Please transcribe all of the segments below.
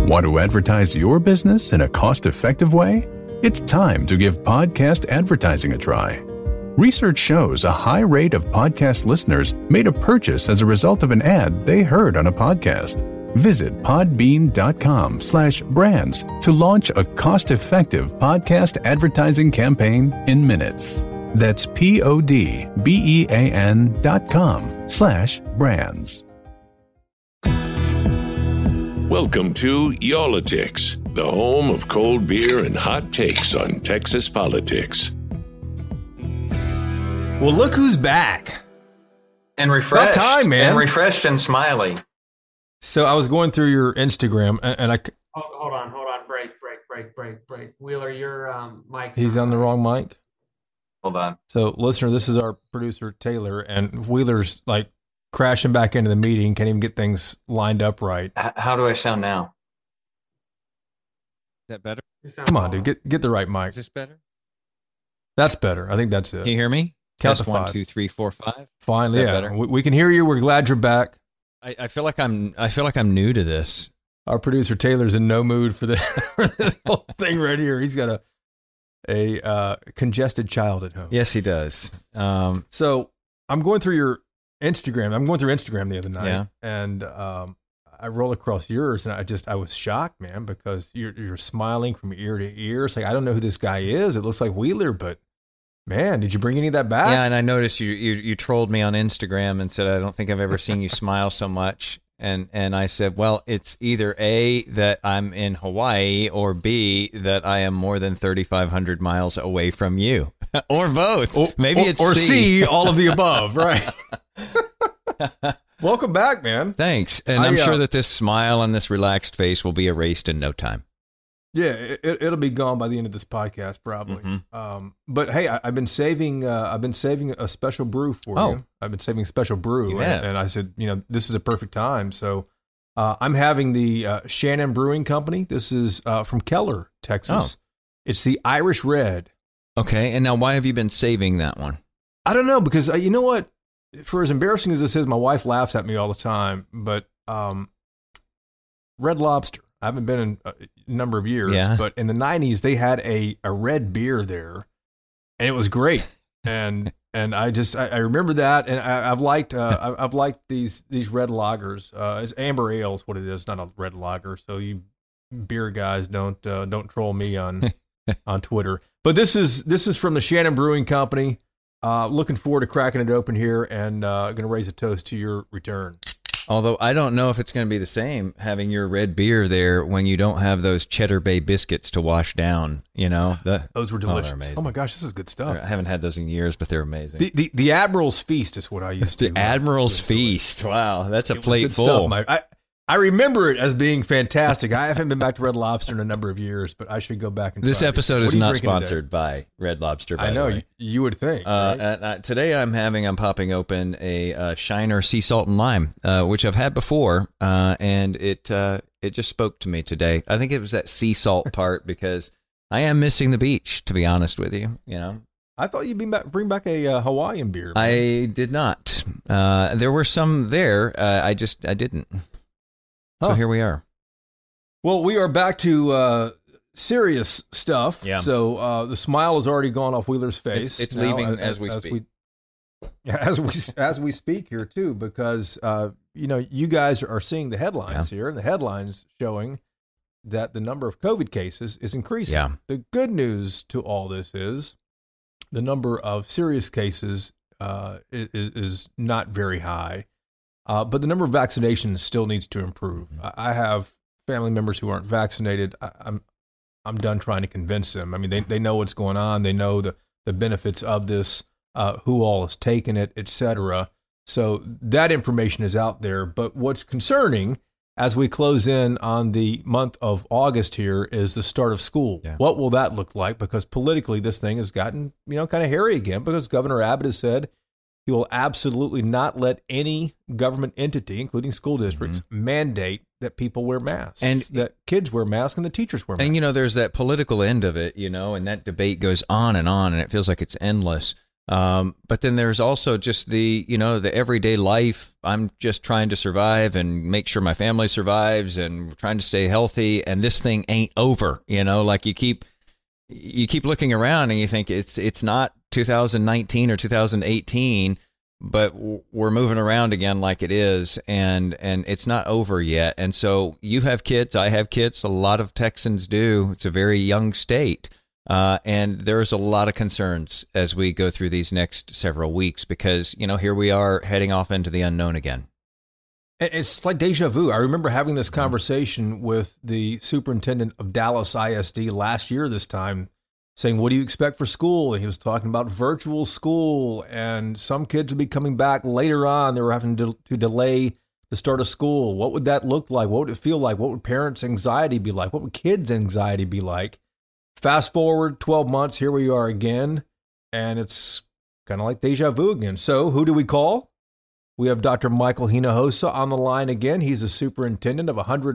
Want to advertise your business in a cost-effective way? It's time to give podcast advertising a try. Research shows a high rate of podcast listeners made a purchase as a result of an ad they heard on a podcast. Visit podbean.com/brands to launch a cost-effective podcast advertising campaign in minutes. That's podbean.com/brands. Welcome to Y'all-itics, the home of cold beer and hot takes on Texas politics. Well, look who's back. And refreshed. About time, man. And refreshed and smiley. So I was going through your Instagram, and I... Hold on. Break. Wheeler, your mic. He's on the wrong mic. Hold on. So, listener, this is our producer, Taylor, and Wheeler's like crashing back into the meeting, can't even get things lined up right. How do I sound now? Is that better? Come on, dude. Get the right mic. Is this better? That's better. I think that's it. Can you hear me? Count Test to 1, five. 2, 3, 4, 5. Finally, Is that yeah. better? We can hear you. We're glad you're back. I feel like I'm new to this. Our producer Taylor's in no mood for this whole thing right here. He's got a congested child at home. Yes, he does. So I'm going through your Instagram. I'm going through Instagram the other night, Yeah. and I roll across yours, and I was shocked, man, because you're smiling from ear to ear. It's like, I don't know who this guy is. It looks like Wheeler, but man, did you bring any of that back? Yeah, and I noticed you trolled me on Instagram and said, I don't think I've ever seen you smile so much. And I said, well, it's either A, that I'm in Hawaii, or B, that I am more than 3,500 miles away from you. Or both. Maybe it's or C. C, all of the above, right? Welcome back, man. Thanks. And I'm sure that this smile on this relaxed face will be erased in no time. Yeah, it'll be gone by the end of this podcast, probably. Mm-hmm. But hey, I've been saving a special brew for you. I've been saving a special brew, and I said, this is a perfect time. So I'm having the Shannon Brewing Company. This is from Keller, Texas. It's the Irish Red. Okay, and now why have you been saving that one? I don't know, because you know what? For as embarrassing as this is, my wife laughs at me all the time. But Red Lobster. I haven't been in a number of years, but in the 90s they had a red beer there, and it was great. And I remember that, and I've liked these red lagers. It's amber ale is what it is, not a red lager. So you beer guys don't troll me on Twitter. But this is from the Shannon Brewing Company. Looking forward to cracking it open here, and going to raise a toast to your return. Although I don't know if it's going to be the same having your red beer there when you don't have those Cheddar Bay biscuits to wash down. Those were delicious. Amazing. Oh my gosh, this is good stuff. I haven't had those in years, but they're amazing. The Admiral's Feast is what I used to. The Admiral's Feast. Wow, that's a plate full. I remember it as being fantastic. I haven't been back to Red Lobster in a number of years, but I should go back and try This episode it. is not sponsored by Red Lobster, by I know, the way. you would think. Right? Today I'm popping open a Shiner Sea Salt and Lime, which I've had before, and it just spoke to me today. I think it was that sea salt part, because I am missing the beach, to be honest with you. I thought you'd bring back a Hawaiian beer. Man. I did not. There were some there. I didn't. So here we are. Well, we are back to serious stuff. Yeah. So the smile has already gone off Wheeler's face. It's leaving as we speak. As we speak here too, because you guys are seeing the headlines here, and the headlines showing that the number of COVID cases is increasing. Yeah. The good news to all this is the number of serious cases is not very high. But the number of vaccinations still needs to improve. I have family members who aren't vaccinated. I'm done trying to convince them. I mean, they know what's going on. They know the benefits of this, who all has taken it, etc. So that information is out there. But what's concerning as we close in on the month of August here is the start of school. Yeah. What will that look like? Because politically, this thing has gotten kind of hairy again, because Governor Abbott has said he will absolutely not let any government entity, including school districts, mandate that people wear masks, and that kids wear masks and the teachers wear masks. And, there's that political end of it, and that debate goes on, and it feels like it's endless. But then there's also just the everyday life. I'm just trying to survive and make sure my family survives and trying to stay healthy. And this thing ain't over, like you keep looking around and you think it's not 2019 or 2018, but we're moving around again like it is. And it's not over yet. And so you have kids, I have kids. A lot of Texans do. It's a very young state. And there's a lot of concerns as we go through these next several weeks because, here we are heading off into the unknown again. It's like deja vu. I remember having this conversation with the superintendent of Dallas ISD last year this time, saying, what do you expect for school? And he was talking about virtual school, and some kids would be coming back later on. They were having to delay the start of school. What would that look like? What would it feel like? What would parents' anxiety be like? What would kids' anxiety be like? Fast forward 12 months, here we are again, and it's kind of like deja vu again. So who do we call? We have Dr. Michael Hinojosa on the line again. He's a superintendent of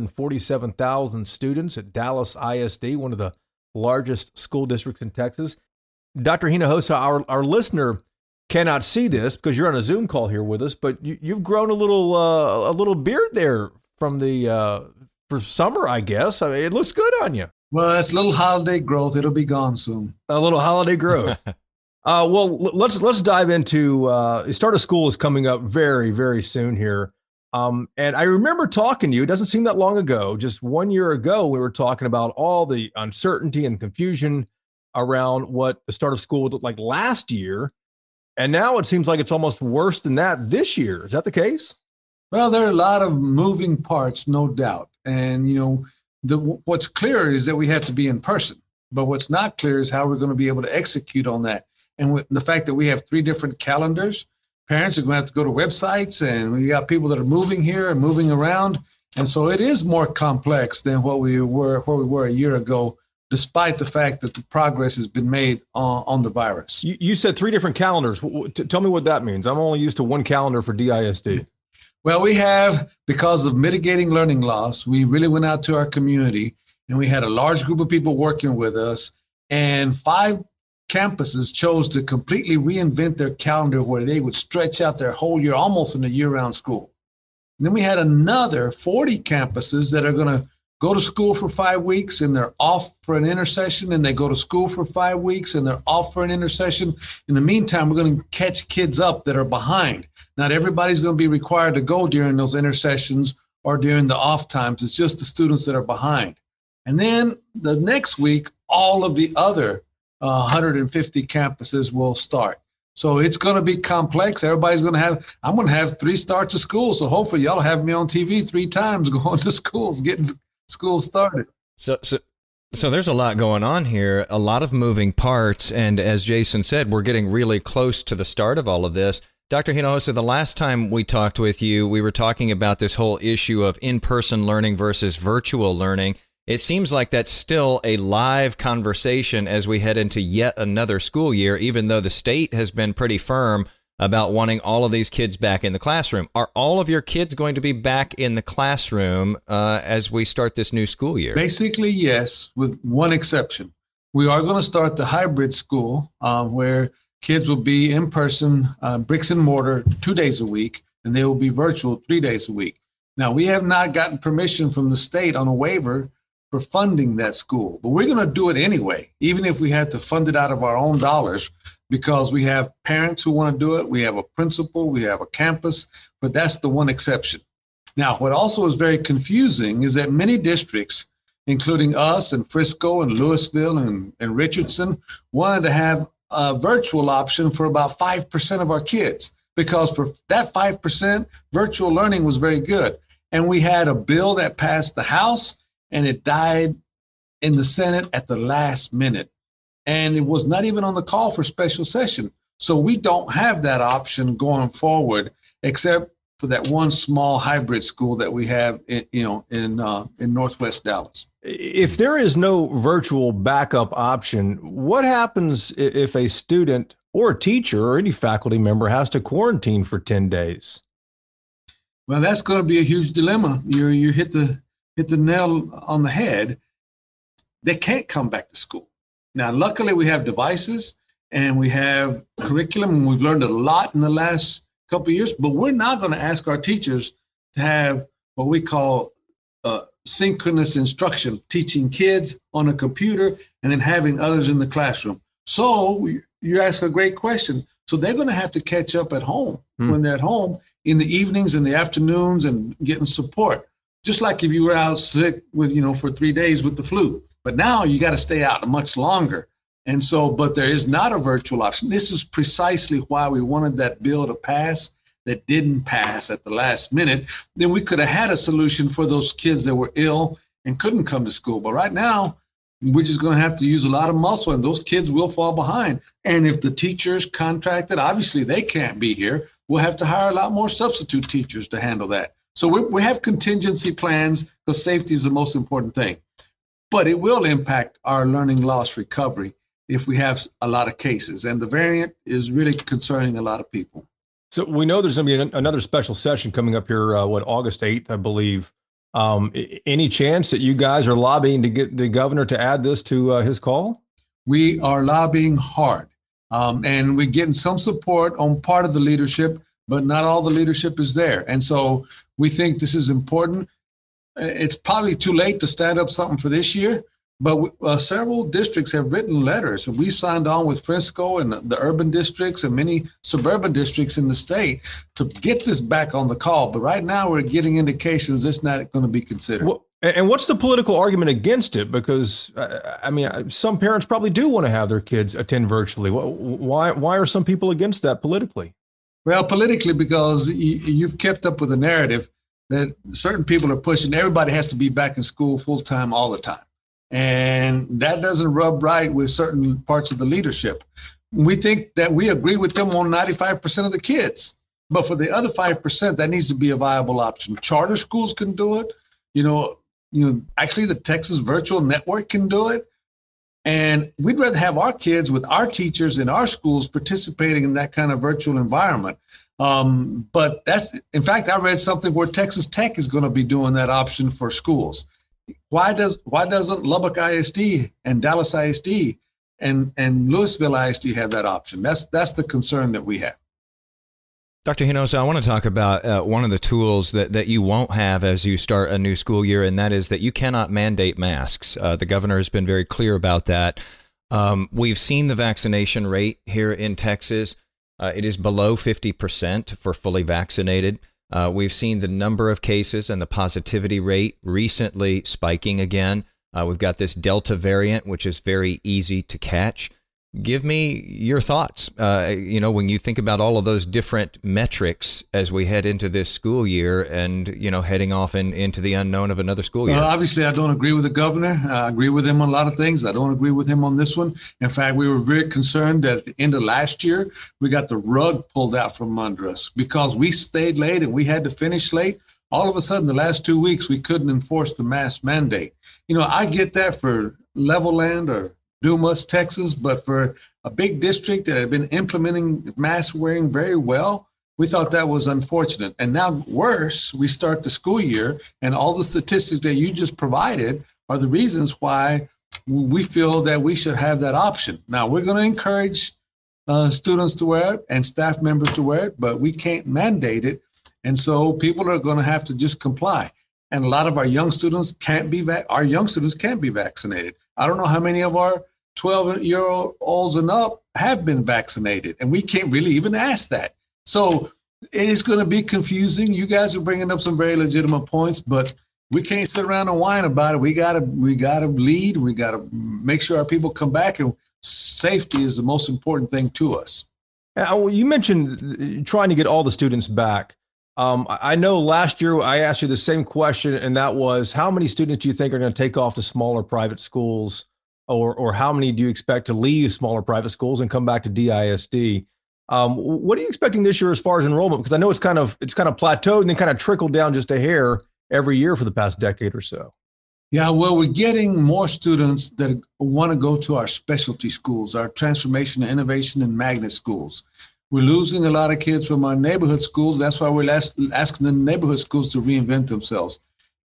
147,000 students at Dallas ISD, one of the largest school districts in Texas. Dr. Hinojosa, our listener cannot see this because you're on a Zoom call here with us, but you've grown a little beard there from for summer, I guess. I mean, it looks good on you. Well, it's a little holiday growth. It'll be gone soon. A little holiday growth. Well, let's dive into the start of school is coming up very, very soon here. And I remember talking to you. It doesn't seem that long ago. Just 1 year ago, we were talking about all the uncertainty and confusion around what the start of school would look like last year. And now it seems like it's almost worse than that this year. Is that the case? Well, there are a lot of moving parts, no doubt. And, what's clear is that we have to be in person, but what's not clear is how we're going to be able to execute on that. And with the fact that we have 3 different calendars, parents are going to have to go to websites, and we got people that are moving here and moving around. And so it is more complex than what we were a year ago, despite the fact that the progress has been made on the virus. You said 3 different calendars. Tell me what that means. I'm only used to one calendar for DISD. Well, we have, because of mitigating learning loss, we really went out to our community and we had a large group of people working with us, and 5 campuses chose to completely reinvent their calendar where they would stretch out their whole year, almost in a year-round school. And then we had another 40 campuses that are going to go to school for 5 weeks and they're off for an intersession, and they go to school for 5 weeks and they're off for an intersession. In the meantime, we're going to catch kids up that are behind. Not everybody's going to be required to go during those intersessions or during the off times. It's just the students that are behind. And then the next week, all of the other 150 campuses will start. So it's going to be complex. I'm going to have 3 starts of school. So hopefully y'all have me on TV 3 times going to schools, getting schools started. So there's a lot going on here, a lot of moving parts. And as Jason said, we're getting really close to the start of all of this. Dr. Hinojosa, the last time we talked with you, we were talking about this whole issue of in-person learning versus virtual learning. It seems like that's still a live conversation as we head into yet another school year, even though the state has been pretty firm about wanting all of these kids back in the classroom. Are all of your kids going to be back in the classroom as we start this new school year? Basically, yes, with one exception. We are going to start the hybrid school where kids will be in person, bricks and mortar 2 days a week, and they will be virtual 3 days a week. Now, we have not gotten permission from the state on a waiver for funding that school, but we're going to do it anyway, even if we had to fund it out of our own dollars, because we have parents who want to do it. We have a principal, we have a campus, but that's the one exception. Now, what also is very confusing is that many districts, including us and Frisco and Louisville and Richardson, wanted to have a virtual option for about 5% of our kids, because for that 5%, virtual learning was very good. And we had a bill that passed the House, and it died in the Senate at the last minute. And it was not even on the call for special session. So we don't have that option going forward, except for that one small hybrid school that we have in Northwest Dallas. If there is no virtual backup option, what happens if a student or a teacher or any faculty member has to quarantine for 10 days? Well, that's going to be a huge dilemma. You hit the nail on the head. They can't come back to school. Now, luckily, we have devices, and we have curriculum. We've learned a lot in the last couple of years, but we're not going to ask our teachers to have what we call synchronous instruction, teaching kids on a computer and then having others in the classroom. So you ask a great question. So they're going to have to catch up at home when they're at home in the evenings and the afternoons and getting support. Just like if you were out sick with, for 3 days with the flu. But now you got to stay out much longer. And so, but there is not a virtual option. This is precisely why we wanted that bill to pass that didn't pass at the last minute. Then we could have had a solution for those kids that were ill and couldn't come to school. But right now, we're just going to have to use a lot of muscle, and those kids will fall behind. And if the teachers contracted, obviously they can't be here. We'll have to hire a lot more substitute teachers to handle that. So we have contingency plans because safety is the most important thing. But it will impact our learning loss recovery if we have a lot of cases. And the variant is really concerning a lot of people. So we know there's going to be another special session coming up here, August 8th, I believe. Any chance that you guys are lobbying to get the governor to add this to his call? We are lobbying hard, and we're getting some support on part of the leadership, but not all the leadership is there. And so we think this is important. It's probably too late to stand up something for this year, but several districts have written letters. We signed on with Frisco and the urban districts and many suburban districts in the state to get this back on the call. But right now we're getting indications it's not going to be considered. Well, and what's the political argument against it? Because, some parents probably do want to have their kids attend virtually. Why are some people against that politically? Well, politically, because you've kept up with the narrative that certain people are pushing. Everybody has to be back in school full time all the time. And that doesn't rub right with certain parts of the leadership. We think that we agree with them on 95% of the kids. But for the other 5%, that needs to be a viable option. Charter schools can do it. Actually, the Texas Virtual Network can do it. And we'd rather have our kids with our teachers in our schools participating in that kind of virtual environment. But in fact, I read something where Texas Tech is going to be doing that option for schools. Why doesn't Lubbock ISD and Dallas ISD and Louisville ISD have that option? That's the concern that we have. Dr. Hinojosa, I want to talk about one of the tools that you won't have as you start a new school year, and that is that you cannot mandate masks. The governor has been very clear about that. We've seen the vaccination rate here in Texas. It is below 50% for fully vaccinated. We've seen the number of cases and the positivity rate recently spiking again. We've got this Delta variant, which is very easy to catch. Give me your thoughts, when you think about all of those different metrics as we head into this school year and, heading off into the unknown of another school year. Obviously, I don't agree with the governor. I agree with him on a lot of things. I don't agree with him on this one. In fact, we were very concerned that at the end of last year, we got the rug pulled out from under us because we stayed late and we had to finish late. All of a sudden, the last 2 weeks, we couldn't enforce the mask mandate. I get that for Levelland or Dumas, Texas, but for a big district that had been implementing mask wearing very well, we thought that was unfortunate. And now worse, we start the school year and all the statistics that you just provided are the reasons why we feel that we should have that option. Now, we're going to encourage students to wear it and staff members to wear it, but we can't mandate it. And so people are going to have to just comply. And a lot of our young students can't be vaccinated. I don't know how many of our 12-year-olds and up have been vaccinated, and we can't really even ask that. So it is going to be confusing. You guys are bringing up some very legitimate points, but we can't sit around and whine about it. We got to lead. We got to make sure our people come back, and safety is the most important thing to us. You mentioned trying to get all the students back. I know last year I asked you the same question, and that was how many students do you think are going to take off to smaller private schools, or how many do you expect to leave smaller private schools and come back to DISD? What are you expecting this year as far as enrollment? Because I know it's kind of plateaued and then kind of trickled down just a hair every year for the past decade or so. Yeah, well, we're getting more students that want to go to our specialty schools, our transformation, innovation, and magnet schools. We're losing a lot of kids from our neighborhood schools. That's why we're asking the neighborhood schools to reinvent themselves.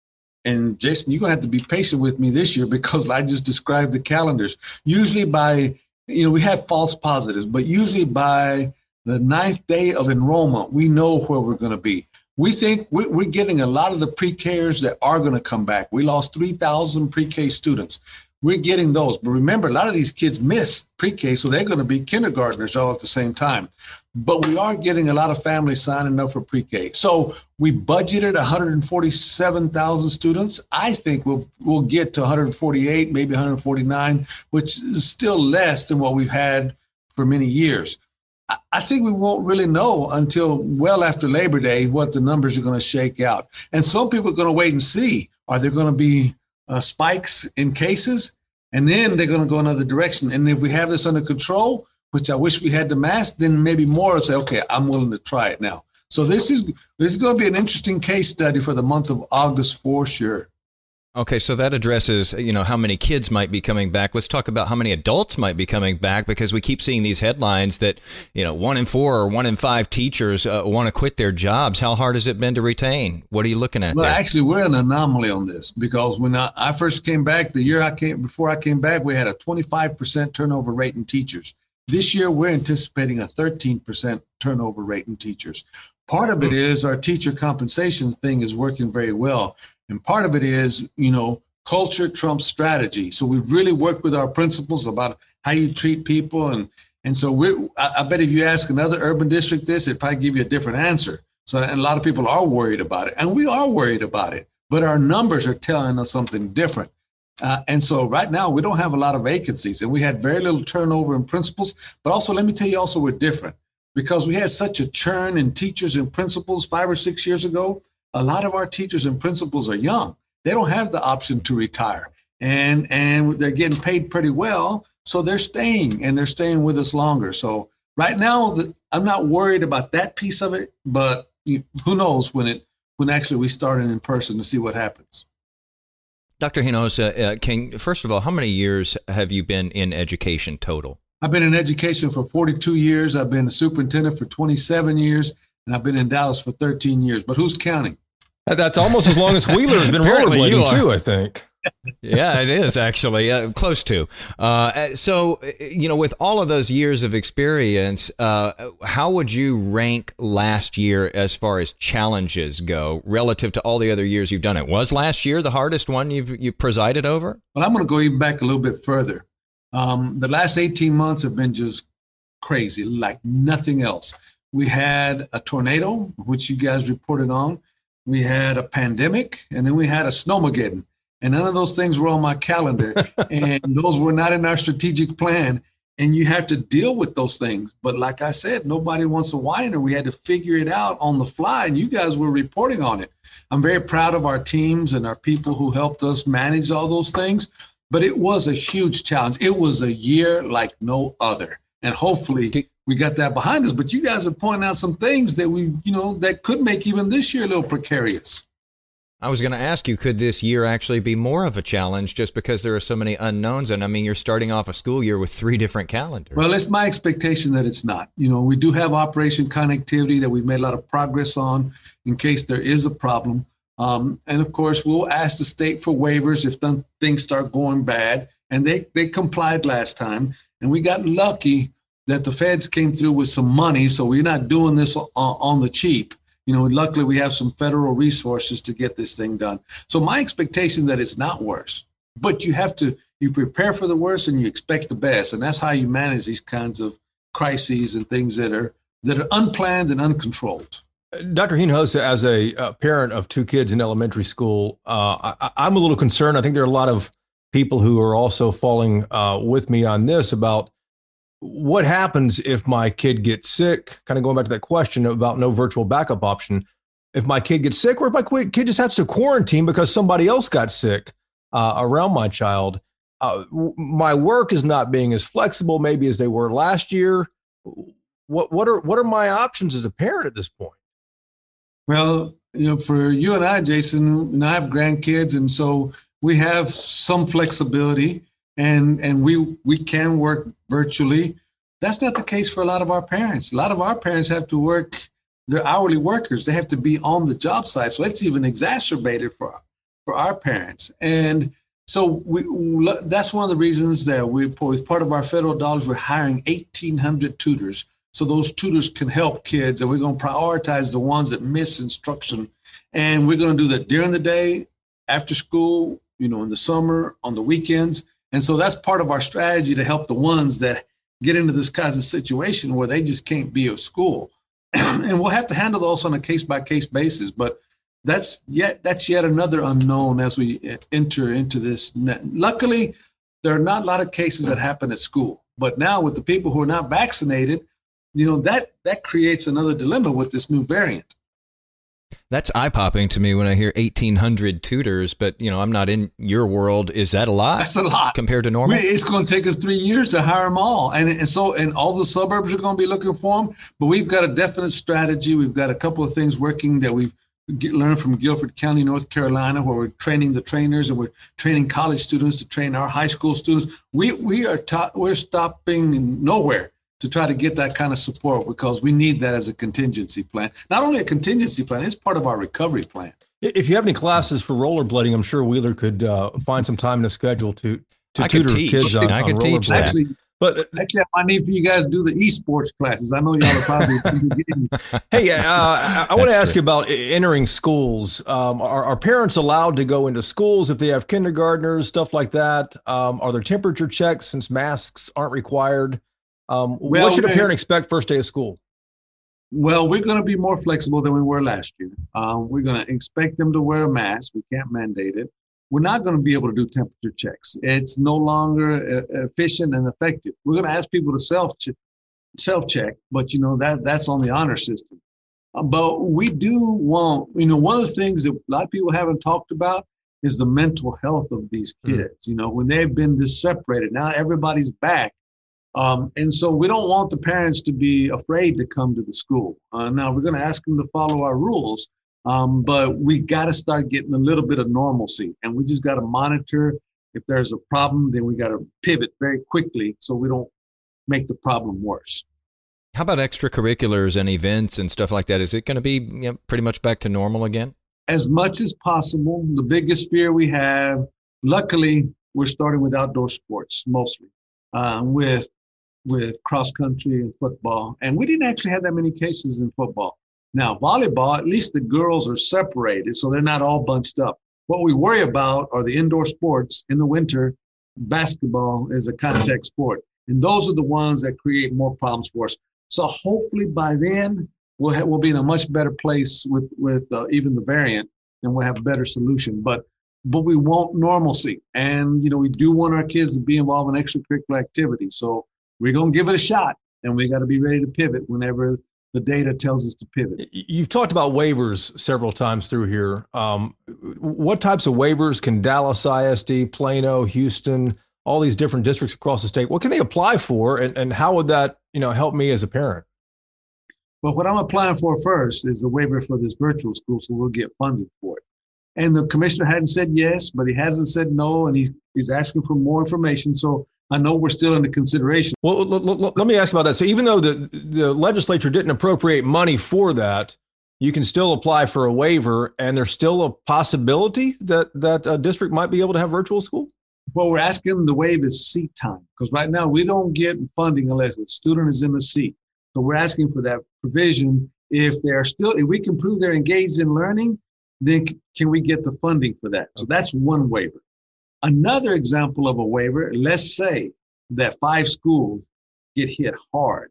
And Jason, you're going to have to be patient with me this year because I just described the calendars. Usually by we have false positives, but usually by the 9th day of enrollment, we know where we're going to be. We think we're getting a lot of the pre-Kers that are going to come back. We lost 3,000 pre-K students. We're getting those. But remember, a lot of these kids missed pre-K, so they're going to be kindergartners all at the same time. But we are getting a lot of families signing up for pre-K. So we budgeted 147,000 students. I think we'll get to 148, maybe 149, which is still less than what we've had for many years. I think we won't really know until well after Labor Day what the numbers are going to shake out. And some people are going to wait and see. Are there going to be spikes in cases? And then they're going to go another direction. And if we have this under control, which I wish we had the mask, then maybe more will say, okay, I'm willing to try it now. So this is going to be an interesting case study for the month of August for sure. Okay, so that addresses, how many kids might be coming back. Let's talk about how many adults might be coming back, because we keep seeing these headlines that, 1 in 4 or 1 in 5 teachers want to quit their jobs. How hard has it been to retain? What are you looking at? Well, there? Actually, we're an anomaly on this, because when I first came back, before I came back, we had a 25% turnover rate in teachers. This year, we're anticipating a 13% turnover rate in teachers. Part of it is our teacher compensation thing is working very well. And part of it is, culture trumps strategy. So we've really worked with our principals about how you treat people. And so I bet if you ask another urban district this, it'd probably give you a different answer. So and a lot of people are worried about it. And we are worried about it. But our numbers are telling us something different. And so right now, we don't have a lot of vacancies. And we had very little turnover in principals. But also, let me tell you also, we're different. Because we had such a churn in teachers and principals 5 or 6 years ago. A lot of our teachers and principals are young. They don't have the option to retire. And they're getting paid pretty well. So they're staying, and they're staying with us longer. So right now, I'm not worried about that piece of it. But who knows when actually we start in person to see what happens. Dr. Hinojosa, first of all, how many years have you been in education total? I've been in education for 42 years. I've been a superintendent for 27 years. And I've been in Dallas for 13 years, but who's counting? That's almost as long as Wheeler has been rollerblading too, I think. Yeah, it is actually close to. So, with all of those years of experience, how would you rank last year as far as challenges go relative to all the other years you've done it? Was last year the hardest one you presided over? Well, I'm going to go even back a little bit further. The last 18 months have been just crazy, like nothing else. We had a tornado, which you guys reported on. We had a pandemic, and then we had a snowmageddon. And none of those things were on my calendar. And those were not in our strategic plan. And you have to deal with those things. But like I said, nobody wants a whiner. We had to figure it out on the fly, and you guys were reporting on it. I'm very proud of our teams and our people who helped us manage all those things. But it was a huge challenge. It was a year like no other. And hopefully we got that behind us. But you guys are pointing out some things that that could make even this year a little precarious. I was going to ask you, could this year actually be more of a challenge just because there are so many unknowns? And I mean, you're starting off a school year with 3 different calendars. Well, it's my expectation that it's not. We do have Operation Connectivity that we've made a lot of progress on in case there is a problem. And of course, we'll ask the state for waivers if things start going bad. And they complied last time. And we got lucky that the feds came through with some money. So we're not doing this on the cheap. Luckily we have some federal resources to get this thing done. So my expectation that it's not worse, but you prepare for the worst and you expect the best. And that's how you manage these kinds of crises and things that are unplanned and uncontrolled. Dr. Hinojosa, as a parent of 2 kids in elementary school, I'm a little concerned. I think there are a lot of people who are also falling with me on this about what happens if my kid gets sick, kind of going back to that question about no virtual backup option. If my kid gets sick, or if my kid just has to quarantine because somebody else got sick around my child, my work is not being as flexible maybe as they were last year. What are my options as a parent at this point? Well, for you and I, Jason, I have grandkids, and so we have some flexibility. And we can work virtually. That's not the case for a lot of our parents. A lot of our parents have to work, they're hourly workers. They have to be on the job site. So it's even exacerbated for our parents. And So that's one of the reasons that with part of our federal dollars, we're hiring 1,800 tutors. So those tutors can help kids, and we're going to prioritize the ones that miss instruction. And we're going to do that during the day, after school, in the summer, on the weekends. And so that's part of our strategy to help the ones that get into this kind of situation where they just can't be at school. And we'll have to handle those on a case-by-case basis. But that's yet another unknown as we enter into this. Luckily, there are not a lot of cases that happen at school. But now with the people who are not vaccinated, that creates another dilemma with this new variant. That's eye-popping to me when I hear 1,800 tutors, but, I'm not in your world. Is that a lot? That's a lot. Compared to normal? It's going to take us 3 years to hire them all. And all the suburbs are going to be looking for them. But we've got a definite strategy. We've got a couple of things working that we've learned from Guilford County, North Carolina, where we're training the trainers and we're training college students to train our high school students. We're stopping nowhere to try to get that kind of support because we need that as a contingency plan. Not only a contingency plan, it's part of our recovery plan. If you have any classes for rollerblading, I'm sure Wheeler could find some time in the schedule to tutor kids on rollerblading. Actually, I need for you guys to do the esports classes. I know y'all are probably. Hey, I want to ask you about entering schools. Are parents allowed to go into schools if they have kindergartners, stuff like that? Are there temperature checks since masks aren't required? What should a parent expect first day of school? Well, we're going to be more flexible than we were last year. We're going to expect them to wear a mask. We can't mandate it. We're not going to be able to do temperature checks. It's no longer efficient and effective. We're going to ask people to self-check, but that's on the honor system. But we do want, one of the things that a lot of people haven't talked about is the mental health of these kids. When they've been this separated, now everybody's back. And so we don't want the parents to be afraid to come to the school. Now we're going to ask them to follow our rules, but we got to start getting a little bit of normalcy, and we just got to monitor. If there's a problem, then we got to pivot very quickly so we don't make the problem worse. How about extracurriculars and events and stuff like that? Is it going to be pretty much back to normal again? As much as possible. The biggest fear we have, luckily, we're starting with outdoor sports mostly, with cross country and football. And we didn't actually have that many cases in football. Now, volleyball, at least the girls are separated, so they're not all bunched up. What we worry about are the indoor sports in the winter. Basketball is a contact sport. And those are the ones that create more problems for us. So hopefully by then, we'll be in a much better place with even the variant, and we'll have a better solution. But we want normalcy. And, we do want our kids to be involved in extracurricular activities. So we're going to give it a shot, and we got to be ready to pivot whenever the data tells us to pivot. You've talked about waivers several times through here. What types of waivers can Dallas ISD, Plano, Houston, all these different districts across the state, what can they apply for, and how would that, help me as a parent? Well, what I'm applying for first is the waiver for this virtual school, so we'll get funding for it. And the commissioner hadn't said yes, but he hasn't said no, and he's asking for more information. So I know we're still under consideration. Well, let me ask about that. So even though the legislature didn't appropriate money for that, you can still apply for a waiver, and there's still a possibility that a district might be able to have virtual school? What we're asking them to waive is seat time, because right now we don't get funding unless a student is in the seat. So we're asking for that provision. If we can prove they're engaged in learning, then can we get the funding for that? So that's one waiver. Another example of a waiver, let's say that 5 schools get hit hard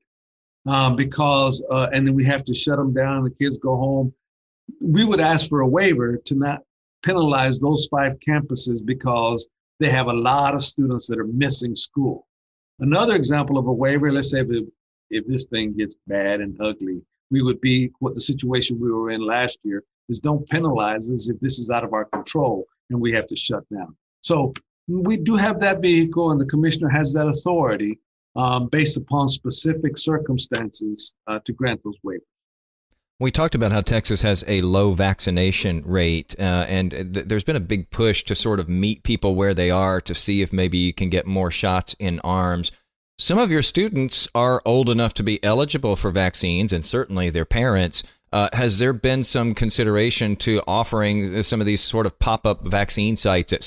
because and then we have to shut them down and the kids go home. We would ask for a waiver to not penalize those 5 campuses because they have a lot of students that are missing school. Another example of a waiver, let's say if this thing gets bad and ugly, we would be what the situation we were in last year is, don't penalize us if this is out of our control and we have to shut down. So we do have that vehicle, and the commissioner has that authority based upon specific circumstances to grant those waivers. We talked about how Texas has a low vaccination rate, and there's been a big push to sort of meet people where they are to see if maybe you can get more shots in arms. Some of your students are old enough to be eligible for vaccines, and certainly their parents. Has there been some consideration to offering some of these sort of pop-up vaccine sites at school?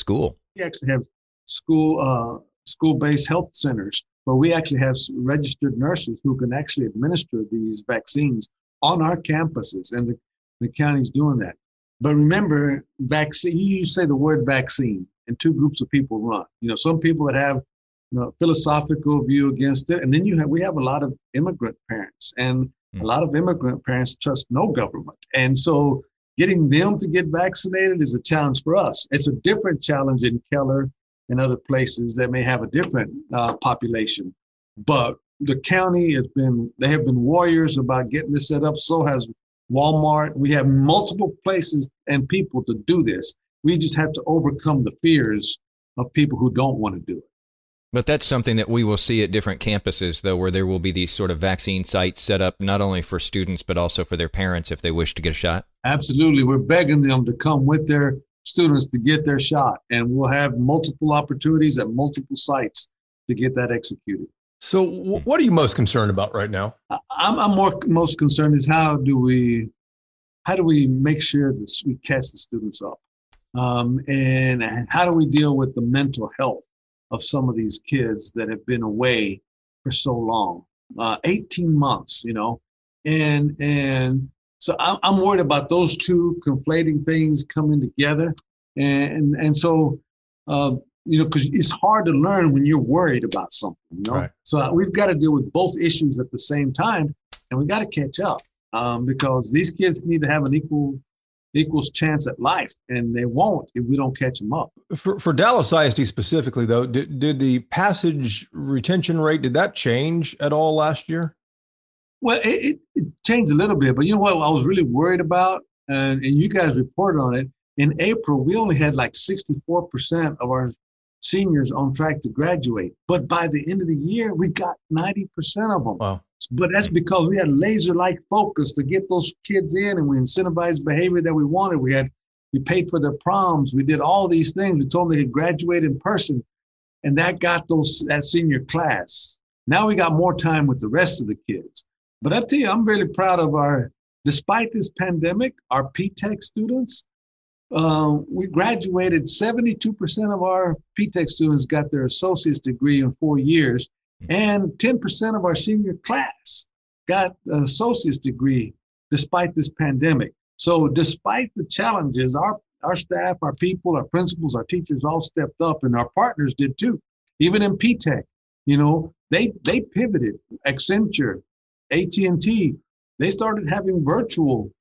We actually have school-based health centers where we actually have registered nurses who can actually administer these vaccines on our campuses, and the county's doing that. But remember, vaccine, you say the word vaccine, and two groups of people run. Some people that have philosophical view against it, and then we have a lot of immigrant parents, and a lot of immigrant parents trust no government. And so getting them to get vaccinated is a challenge for us. It's a different challenge in Keller and other places that may have a different population. But the county they have been warriors about getting this set up. So has Walmart. We have multiple places and people to do this. We just have to overcome the fears of people who don't want to do it. But that's something that we will see at different campuses, though, where there will be these sort of vaccine sites set up not only for students, but also for their parents if they wish to get a shot. Absolutely. We're begging them to come with their students to get their shot. And we'll have multiple opportunities at multiple sites to get that executed. So what are you most concerned about right now? I'm most concerned is how do we make sure that we catch the students up? And how do we deal with the mental health of some of these kids that have been away for so long, 18 months, and so I'm worried about those two conflating things coming together. And so, because it's hard to learn when you're worried about something, Right. So we've got to deal with both issues at the same time, and we got to catch up because these kids need to have an equals chance at life, and they won't if we don't catch them up. For Dallas ISD specifically, though, did the passage retention rate, did that change at all last year? Well, it changed a little bit, but you know what I was really worried about, and you guys reported on it, in April, we only had like 64% of our seniors on track to graduate. But by the end of the year, we got 90% of them. Wow. But that's because we had laser-like focus to get those kids in, and we incentivized behavior that we wanted. We paid for their proms. We did all these things. We told them they could graduate in person, and that got that senior class. Now we got more time with the rest of the kids. But I tell you, I'm really proud of despite this pandemic, our P-TECH students, we graduated. 72% of our P-TECH students got their associate's degree in 4 years. And 10% of our senior class got an associate's degree despite this pandemic. So despite the challenges, our staff, our people, our principals, our teachers all stepped up, and our partners did too. Even in P-TECH, they pivoted. Accenture, AT&T, they started having virtual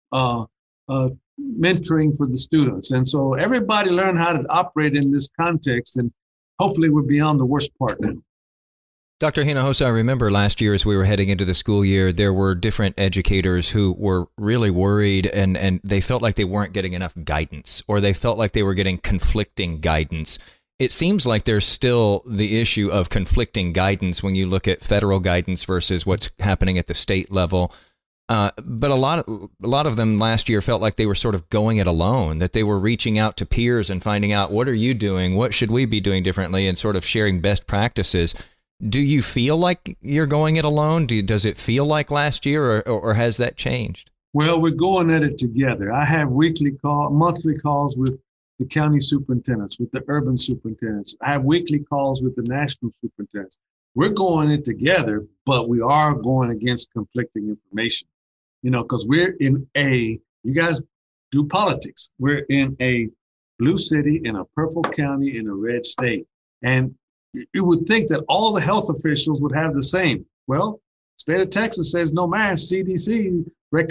mentoring for the students. And so everybody learned how to operate in this context, and hopefully we're beyond the worst part now. Dr. Hinojosa, I remember last year as we were heading into the school year, there were different educators who were really worried and they felt like they weren't getting enough guidance, or they felt like they were getting conflicting guidance. It seems like there's still the issue of conflicting guidance when you look at federal guidance versus what's happening at the state level. But a lot of them last year felt like they were sort of going it alone, that they were reaching out to peers and finding out, what are you doing? What should we be doing differently? And sort of sharing best practices. Do you feel like you're going it alone? Does it feel like last year, or has that changed? Well, we're going at it together. I have monthly calls with the county superintendents, with the urban superintendents. I have weekly calls with the national superintendents. We're going it together, but we are going against conflicting information, because we're you guys do politics. We're in a blue city, in a purple county, in a red state. And you would think that all the health officials would have the same. Well, state of Texas says no mask. CDC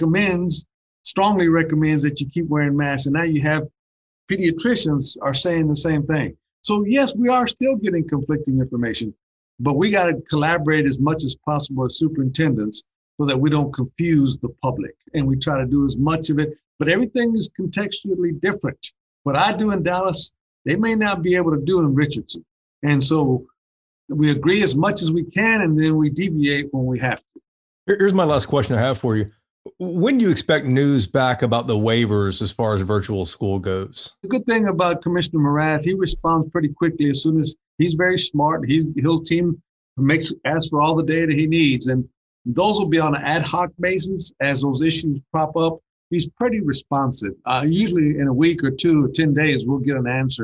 strongly recommends that you keep wearing masks. And now you have pediatricians are saying the same thing. So yes, we are still getting conflicting information, but we got to collaborate as much as possible as superintendents so that we don't confuse the public. And we try to do as much of it, but everything is contextually different. What I do in Dallas, they may not be able to do in Richardson. And so we agree as much as we can, and then we deviate when we have to. Here's my last question I have for you. When do you expect news back about the waivers as far as virtual school goes? The good thing about Commissioner Morath, he responds pretty quickly as soon as he's very smart. He'll ask for all the data he needs, and those will be on an ad hoc basis as those issues pop up. He's pretty responsive. Usually in a week or 2 or 10 days, we'll get an answer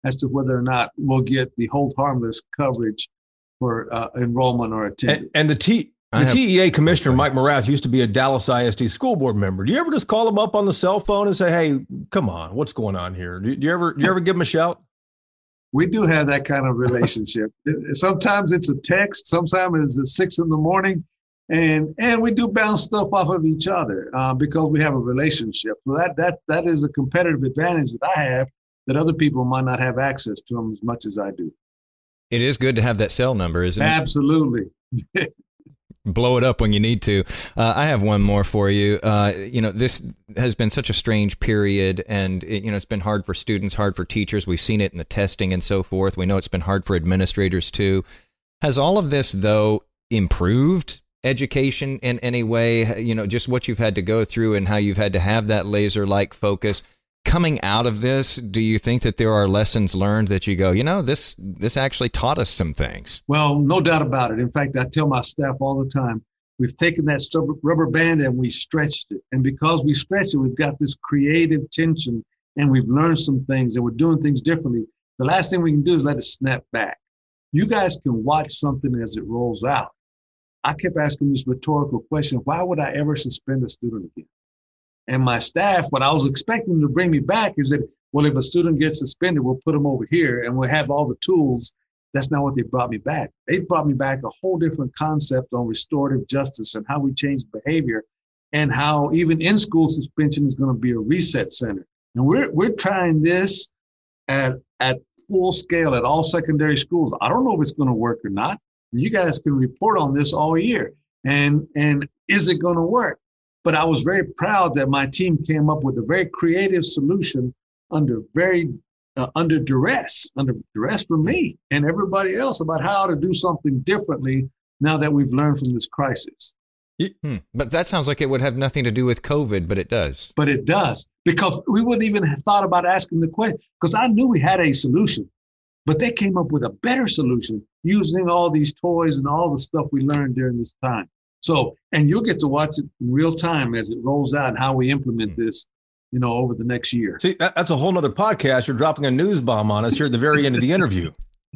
as to whether or not we'll get the hold harmless coverage for enrollment or attendance. And the TEA commissioner, Mike Morath, used to be a Dallas ISD school board member. Do you ever just call him up on the cell phone and say, hey, come on, what's going on here? Do you ever give him a shout? We do have that kind of relationship. Sometimes it's a text, sometimes it's at 6 a.m. And we do bounce stuff off of each other because we have a relationship. So that is a competitive advantage that I have that other people might not have access to them as much as I do. It is good to have that cell number, isn't it? Absolutely. Blow it up when you need to. I have one more for you. This has been such a strange period, and it's been hard for students, hard for teachers. We've seen it in the testing and so forth. We know it's been hard for administrators too. Has all of this, though, improved education in any way? Just what you've had to go through and how you've had to have that laser-like focus. Coming out of this, do you think that there are lessons learned that you go, this actually taught us some things? Well, no doubt about it. In fact, I tell my staff all the time, we've taken that rubber band and we stretched it. And because we stretched it, we've got this creative tension and we've learned some things and we're doing things differently. The last thing we can do is let it snap back. You guys can watch something as it rolls out. I kept asking this rhetorical question, why would I ever suspend a student again? And my staff, what I was expecting them to bring me back is that, well, if a student gets suspended, we'll put them over here and we'll have all the tools. That's not what they brought me back. They brought me back a whole different concept on restorative justice and how we change behavior and how even in-school suspension is going to be a reset center. And we're trying this at full scale at all secondary schools. I don't know if it's going to work or not. You guys can report on this all year. And is it going to work? But I was very proud that my team came up with a very creative solution under duress for me and everybody else about how to do something differently now that we've learned from this crisis. But that sounds like it would have nothing to do with COVID, but it does. But it does, because we wouldn't even have thought about asking the question, because I knew we had a solution, but they came up with a better solution using all these toys and all the stuff we learned during this time. So, and you'll get to watch it in real time as it rolls out and how we implement this, over the next year. See, that's a whole nother podcast. You're dropping a news bomb on us here at the very end of the interview.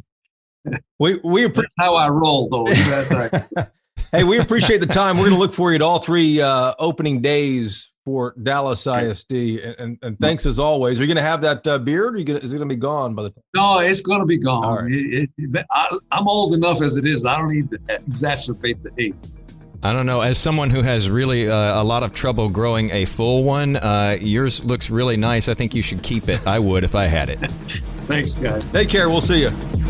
We appreciate how I roll, though. Hey, we appreciate the time. We're going to look for you at all three opening days for Dallas ISD. And thanks as always. Are you going to have that beard? Or is it going to be gone by the time? No, it's going to be gone. All right. I'm old enough as it is. I don't need to exacerbate the hate. I don't know. As someone who has really a lot of trouble growing a full one, yours looks really nice. I think you should keep it. I would if I had it. Thanks, guys. Take care. We'll see you.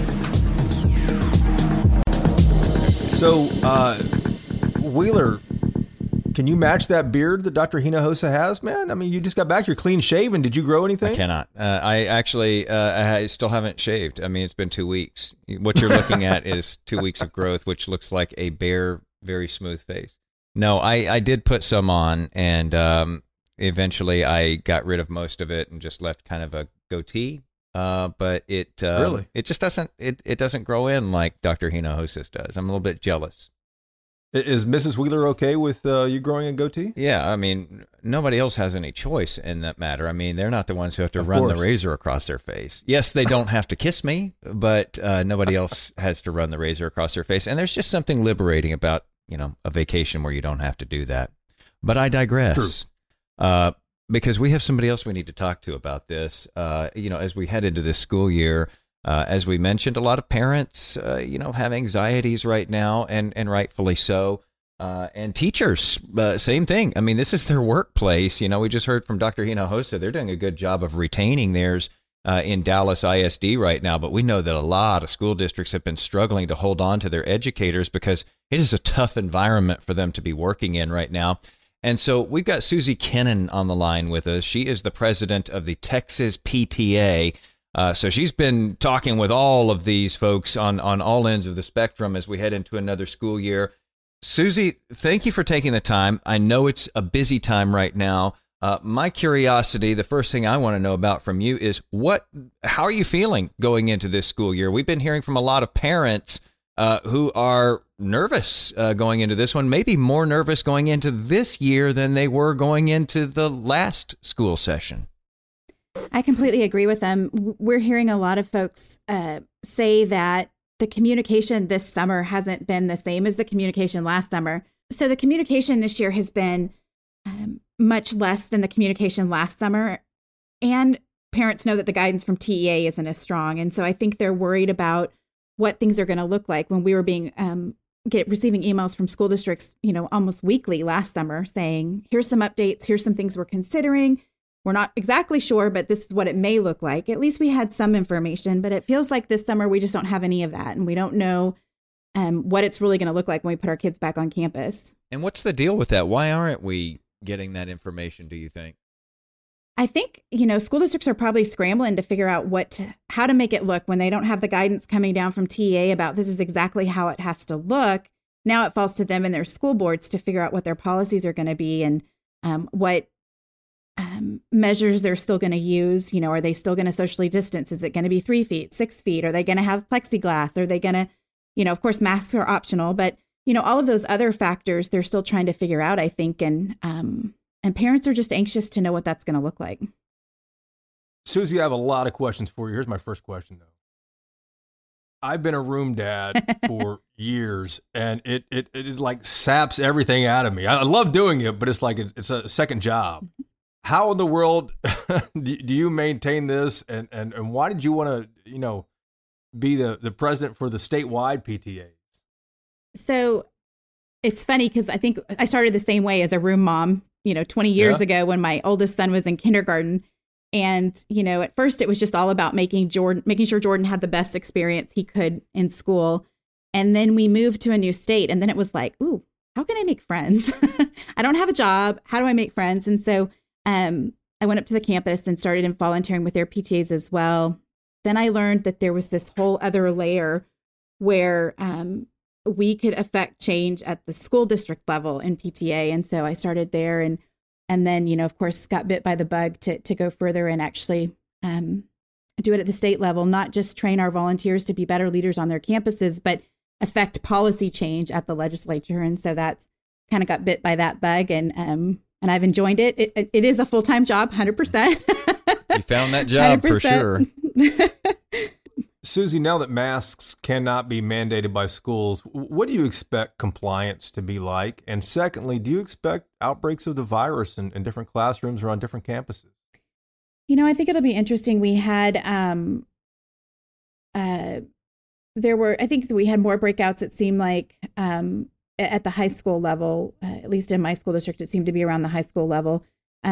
So, Wheeler, can you match that beard that Dr. Hinojosa has, man? I mean, you just got back. You're clean shaven. Did you grow anything? I cannot. I actually I still haven't shaved. I mean, it's been 2 weeks. What you're looking at is 2 weeks of growth, which looks like a bare, very smooth face. No, I did put some on, and eventually I got rid of most of it and just left kind of a goatee. But it really, it just doesn't it doesn't grow in like Dr. Hinojosa does. I'm a little bit jealous. Is Mrs. Wheeler okay with you growing a goatee? Yeah, I mean, nobody else has any choice in that matter. I mean, they're not the ones who have to run the razor across their face. Yes, they don't have to kiss me, but nobody else has to run the razor across their face. And there's just something liberating about, a vacation where you don't have to do that. But I digress. Because we have somebody else we need to talk to about this. As we head into this school year, as we mentioned, a lot of parents, have anxieties right now, and rightfully so. And teachers, same thing. I mean, this is their workplace. We just heard from Dr. Hinojosa. They're doing a good job of retaining theirs in Dallas ISD right now. But we know that a lot of school districts have been struggling to hold on to their educators because it is a tough environment for them to be working in right now. And so we've got Susie Kennan on the line with us. She is the president of the Texas PTA. So she's been talking with all of these folks on all ends of the spectrum as we head into another school year. Susie, thank you for taking the time. I know it's a busy time right now. My curiosity, the first thing I want to know about from you is how are you feeling going into this school year? We've been hearing from a lot of parents who are nervous going into this one, maybe more nervous going into this year than they were going into the last school session. I completely agree with them. We're hearing a lot of folks say that the communication this summer hasn't been the same as the communication last summer. So the communication this year has been much less than the communication last summer. And parents know that the guidance from TEA isn't as strong. And so I think they're worried about what things are going to look like. When we were receiving emails from school districts, almost weekly last summer saying, here's some updates, here's some things we're considering. We're not exactly sure, but this is what it may look like. At least we had some information, but it feels like this summer we just don't have any of that. And we don't know what it's really going to look like when we put our kids back on campus. And what's the deal with that? Why aren't we getting that information, do you think? I think, school districts are probably scrambling to figure out how to make it look when they don't have the guidance coming down from TEA about this is exactly how it has to look. Now it falls to them and their school boards to figure out what their policies are going to be and what measures they're still going to use. Are they still going to socially distance? Is it going to be 3 feet, 6 feet? Are they going to have plexiglass? Are they going to, of course, masks are optional, but, all of those other factors they're still trying to figure out, I think. And parents are just anxious to know what that's going to look like. Susie, I have a lot of questions for you. Here's my first question, though. I've been a room dad for years, and it like saps everything out of me. I love doing it, but it's like it's a second job. How in the world do you maintain this, and why did you want to, be the president for the statewide PTAs? So it's funny because I think I started the same way as a room mom, 20 years ago when my oldest son was in kindergarten. And, at first it was just all about making sure Jordan had the best experience he could in school. And then we moved to a new state. And then it was like, ooh, how can I make friends? I don't have a job. How do I make friends? And so I went up to the campus and started volunteering with their PTAs as well. Then I learned that there was this whole other layer where we could affect change at the school district level in PTA. And so I started there and then, of course, got bit by the bug to go further and actually do it at the state level, not just train our volunteers to be better leaders on their campuses, but affect policy change at the legislature. And so that's kind of got bit by that bug. And I've enjoyed it. It is a full-time job, 100%. You found that job 100%. For sure. Susie, now that masks cannot be mandated by schools, what do you expect compliance to be like? And secondly, do you expect outbreaks of the virus in different classrooms or on different campuses? I think it'll be interesting. We had, I think we had more breakouts, it seemed like, at the high school level, at least in my school district, it seemed to be around the high school level.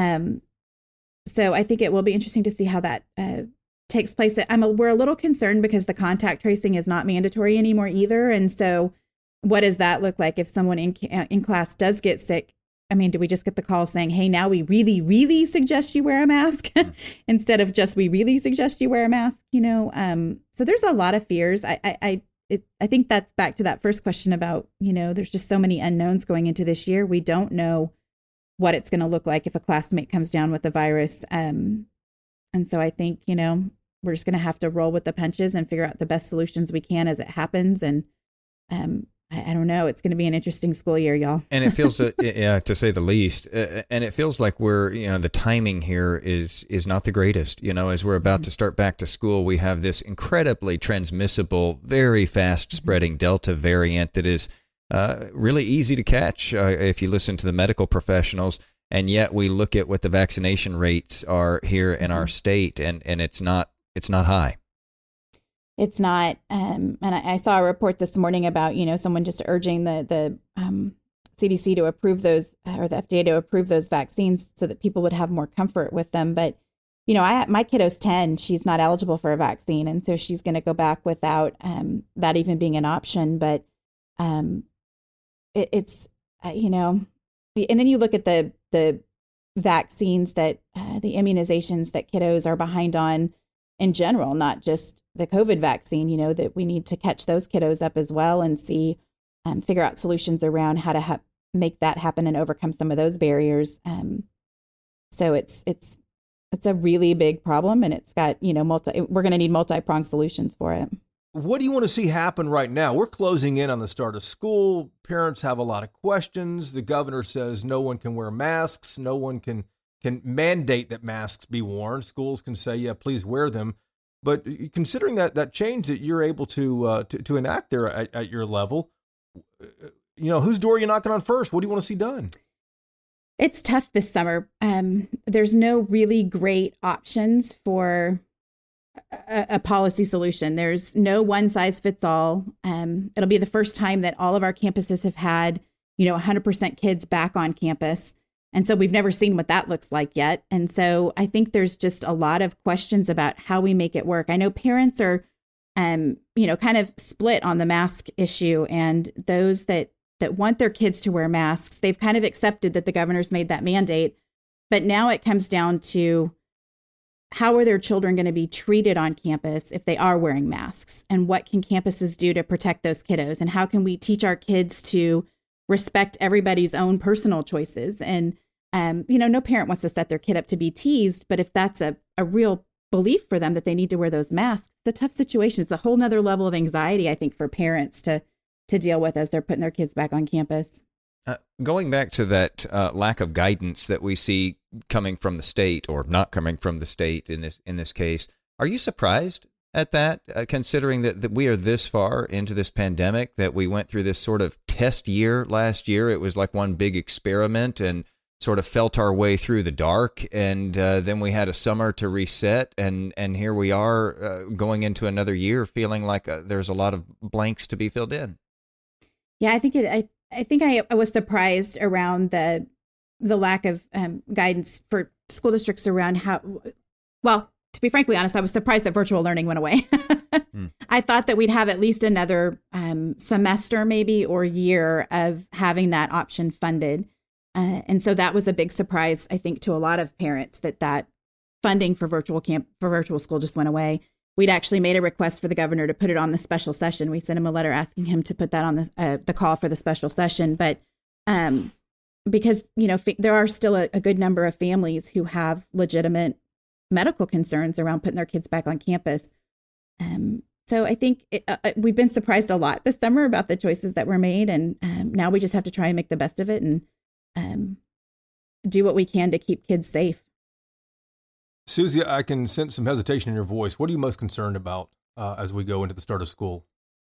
So I think it will be interesting to see how that takes place. We're a little concerned because the contact tracing is not mandatory anymore either. And so what does that look like if someone in class does get sick? Do we just get the call saying, hey, now we really, really suggest you wear a mask instead of just we really suggest you wear a mask, So there's a lot of fears. I think that's back to that first question about, there's just so many unknowns going into this year. We don't know what it's going to look like if a classmate comes down with the virus. And so I think, we're just going to have to roll with the punches and figure out the best solutions we can as it happens. And I don't know. It's going to be an interesting school year, y'all. And it feels, to say the least, and it feels like the timing here is not the greatest. As we're about to start back to school, we have this incredibly transmissible, very fast spreading Delta variant that is really easy to catch if you listen to the medical professionals. And yet we look at what the vaccination rates are here in our state, and it's not high. It's not. And I saw a report this morning about, someone just urging the CDC to approve those, or the FDA to approve those vaccines so that people would have more comfort with them. But, my kiddo's 10, she's not eligible for a vaccine. And so she's going to go back without that even being an option. But it's and then you look at the vaccines that the immunizations that kiddos are behind on in general, not just the COVID vaccine, that we need to catch those kiddos up as well and see, figure out solutions around how to make that happen and overcome some of those barriers. So it's a really big problem, and it's got, we're going to need multi-pronged solutions for it. What do you want to see happen right now? We're closing in on the start of school. Parents have a lot of questions. The governor says no one can wear masks. No one can can mandate that masks be worn. Schools can say, yeah, please wear them. But considering that change that you're able to enact there at your level, whose door are you knocking on first? What do you want to see done? It's tough this summer. There's no really great options for a policy solution. There's no one size fits all. It'll be the first time that all of our campuses have had, 100% kids back on campus. And so we've never seen what that looks like yet. And so I think there's just a lot of questions about how we make it work. I know parents are, kind of split on the mask issue, and those that want their kids to wear masks, they've kind of accepted that the governor's made that mandate. But now it comes down to, how are their children going to be treated on campus if they are wearing masks? And what can campuses do to protect those kiddos? And how can we teach our kids to respect everybody's own personal choices? And, no parent wants to set their kid up to be teased, but if that's a real belief for them that they need to wear those masks, it's a tough situation. It's a whole nother level of anxiety, I think, for parents to deal with as they're putting their kids back on campus. Going back to that lack of guidance that we see coming from the state, or not coming from the state in this case, are you surprised at that, considering that we are this far into this pandemic, that we went through this sort of test year last year? It was like one big experiment and sort of felt our way through the dark, and then we had a summer to reset, and here we are going into another year feeling like there's a lot of blanks to be filled in. Yeah, I think I was surprised around the lack of guidance for school districts around to be frankly honest, I was surprised that virtual learning went away. I thought that we'd have at least another semester maybe or year of having that option funded. And so that was a big surprise, I think, to a lot of parents, that funding for virtual school just went away. We'd actually made a request for the governor to put it on the special session. We sent him a letter asking him to put that on the call for the special session. But because, there are still a good number of families who have legitimate medical concerns around putting their kids back on campus. So I think we've been surprised a lot this summer about the choices that were made. And now we just have to try and make the best of it and do what we can to keep kids safe. Susie, I can sense some hesitation in your voice. What are you most concerned about as we go into the start of school?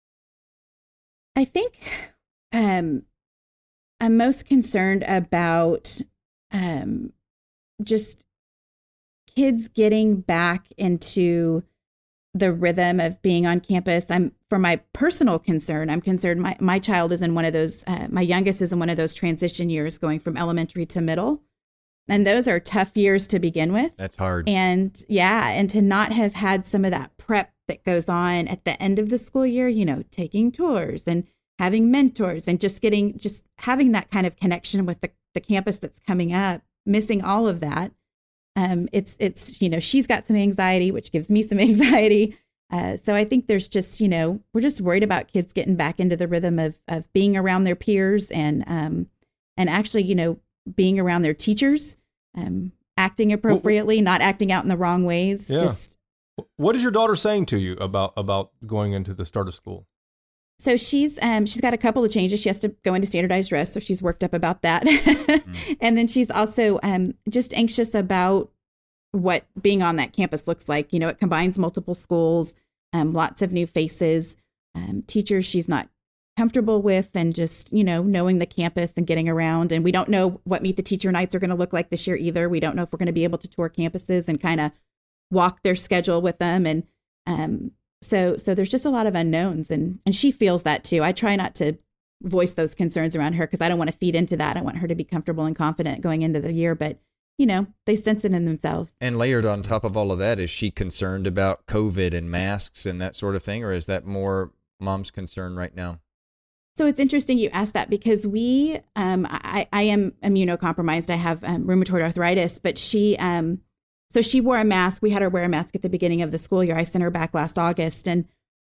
I think I'm most concerned about just kids getting back into the rhythm of being on campus. For my personal concern, I'm concerned my child is in one of those, my youngest is in one of those transition years going from elementary to middle. And those are tough years to begin with. That's hard. And to not have had some of that prep that goes on at the end of the school year, taking tours and having mentors and just having that kind of connection with the campus that's coming up, missing all of that. It's she's got some anxiety, which gives me some anxiety. So I think there's just, we're just worried about kids getting back into the rhythm of being around their peers and actually, being around their teachers, acting appropriately, not acting out in the wrong ways. Yeah. What is your daughter saying to you about going into the start of school? So she's got a couple of changes. She has to go into standardized dress, so she's worked up about that. And then she's also just anxious about what being on that campus looks like. It combines multiple schools, lots of new faces, teachers she's not comfortable with, and just, knowing the campus and getting around. And we don't know what Meet the Teacher nights are going to look like this year either. We don't know if we're going to be able to tour campuses and kind of walk their schedule with them. And so there's just a lot of unknowns, and she feels that too. I try not to voice those concerns around her because I don't want to feed into that. I want her to be comfortable and confident going into the year, but they sense it in themselves. And layered on top of all of that, is she concerned about COVID and masks and that sort of thing, or is that more mom's concern right now? So it's interesting you asked that, because I am immunocompromised. I have rheumatoid arthritis, but she wore a mask. We had her wear a mask at the beginning of the school year. I sent her back last August. And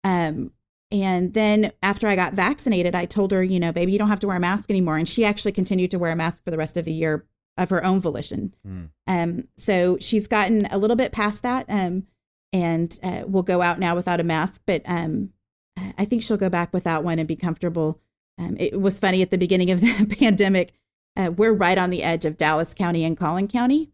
then after I got vaccinated, I told her, baby, you don't have to wear a mask anymore. And she actually continued to wear a mask for the rest of the year of her own volition. So she's gotten a little bit past that and will go out now without a mask. But I think she'll go back without one and be comfortable. It was funny at the beginning of the pandemic. We're right on the edge of Dallas County and Collin County.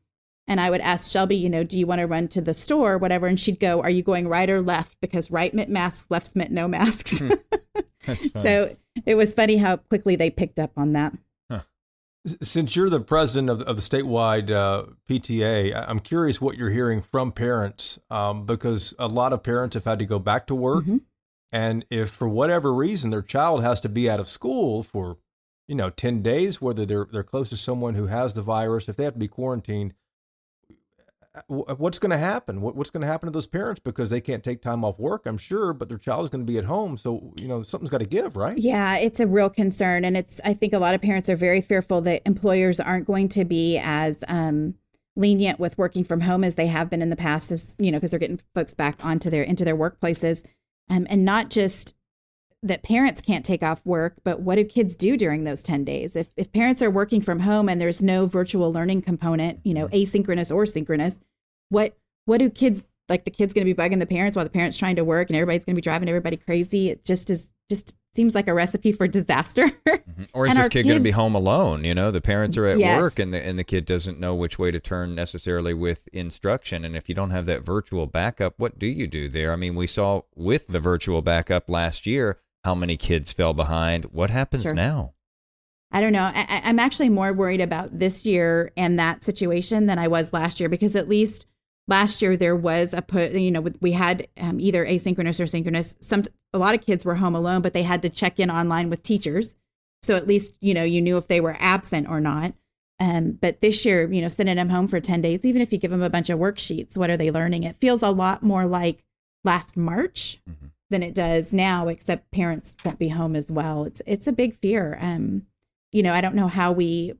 And I would ask Shelby, do you want to run to the store or whatever? And she'd go, are you going right or left? Because right meant masks, left meant no masks. That's funny. So it was funny how quickly they picked up on that. Since you're the president of the statewide PTA, I'm curious what you're hearing from parents, because a lot of parents have had to go back to work. Mm-hmm. And if for whatever reason their child has to be out of school for, 10 days, whether they're close to someone who has the virus, if they have to be quarantined, what's going to happen? What's going to happen to those parents? Because they can't take time off work, I'm sure, but their child is going to be at home. So, something's got to give, right? Yeah, it's a real concern. And I think a lot of parents are very fearful that employers aren't going to be as lenient with working from home as they have been in the past, as, because they're getting folks back into their workplaces. And not just that parents can't take off work, but what do kids do during those 10 days? If parents are working from home and there's no virtual learning component, asynchronous or synchronous, what do kids, like the kid's going to be bugging the parents while the parents trying to work and everybody's going to be driving everybody crazy? It just seems like a recipe for disaster. Mm-hmm. Or is this kid going to be home alone? The parents are at work and the kid doesn't know which way to turn necessarily with instruction. And if you don't have that virtual backup, what do you do there? I mean, we saw with the virtual backup last year how many kids fell behind. What happens now? I don't know. I'm actually more worried about this year and that situation than I was last year, because at least last year there was we had either asynchronous or synchronous. A lot of kids were home alone, but they had to check in online with teachers. So at least, you knew if they were absent or not. But this year, sending them home for 10 days, even if you give them a bunch of worksheets, what are they learning? It feels a lot more like last March than it does now, except parents won't be home as well. It's a big fear. I don't know how we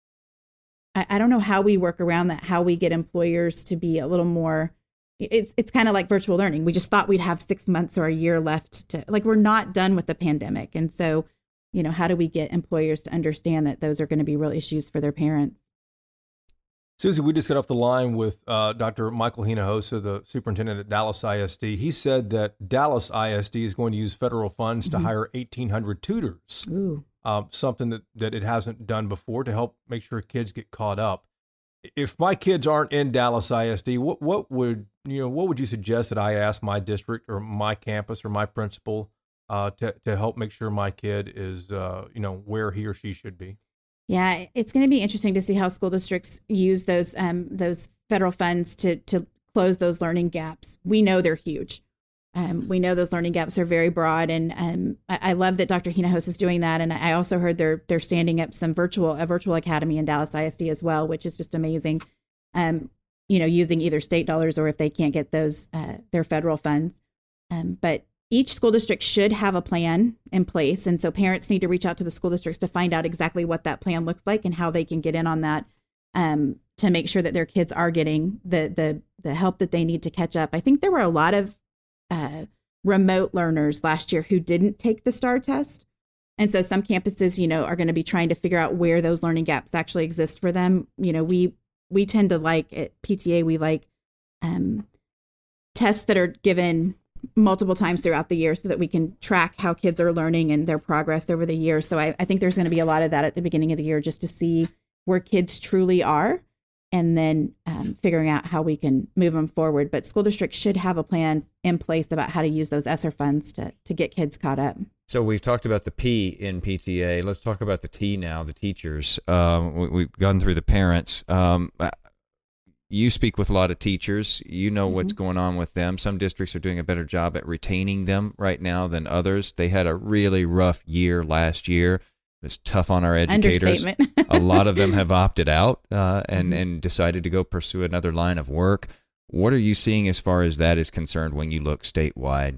work around that, how we get employers to be a little more. It's kind of like virtual learning. We just thought we'd have 6 months or a year left we're not done with the pandemic. And so, how do we get employers to understand that those are going to be real issues for their parents? Susie, we just got off the line with Dr. Michael Hinojosa, the superintendent at Dallas ISD. He said that Dallas ISD is going to use federal funds to hire 1,800 tutors, something that it hasn't done before, to help make sure kids get caught up. If my kids aren't in Dallas ISD, what would you suggest that I ask my district or my campus or my principal to help make sure my kid is where he or she should be? Yeah, it's going to be interesting to see how school districts use those federal funds to close those learning gaps. We know they're huge. We know those learning gaps are very broad, and I love that Dr. Hinojosa is doing that. And I also heard they're standing up a virtual academy in Dallas ISD as well, which is just amazing. Using either state dollars or if they can't get those their federal funds. But each school district should have a plan in place. And so parents need to reach out to the school districts to find out exactly what that plan looks like and how they can get in on that to make sure that their kids are getting the help that they need to catch up. I think there were a lot of remote learners last year who didn't take the STAR test. And so some campuses, are going to be trying to figure out where those learning gaps actually exist for them. We tend to at PTA, we like tests that are given multiple times throughout the year so that we can track how kids are learning and their progress over the year. So I think there's going to be a lot of that at the beginning of the year, just to see where kids truly are, and then figuring out how we can move them forward. But school districts should have a plan in place about how to use those ESSER funds to get kids caught up. So we've talked about the P in PTA. Let's talk about the T now, the teachers. We've gone through the parents. You speak with a lot of teachers. You know what's going on with them. Some districts are doing a better job at retaining them right now than others. They had a really rough year last year. It was tough on our educators. Understatement. A lot of them have opted out and decided to go pursue another line of work. What are you seeing as far as that is concerned when you look statewide?